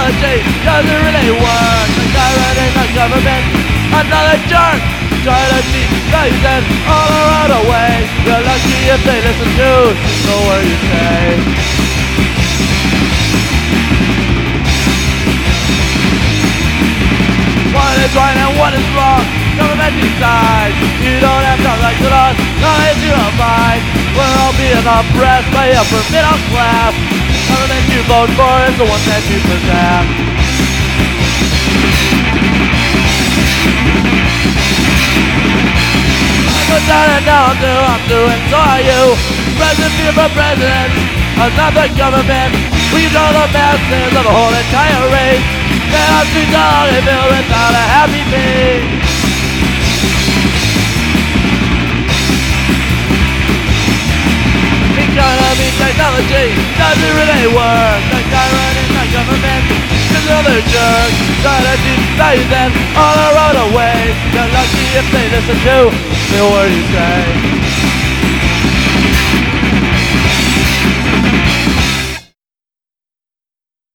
technology doesn't really work. The guy running the government, another jerk, trying to teach values and all around the way. You're lucky if they listen to the word you say. What is right and what is wrong, government decides. You don't have to like the laws, knowledge you abide. We're all being oppressed by the upper middle class. Government you vote for is the one that you possess. I go down and now I'm doing so are you. President be for president, another government. We control the masses of the whole entire race. And our streets are only filled without a happy face. Economy, technology doesn't really work. The guy running the government is another jerk, trying to teach values and all around the way. You're lucky if they listen to the word you say.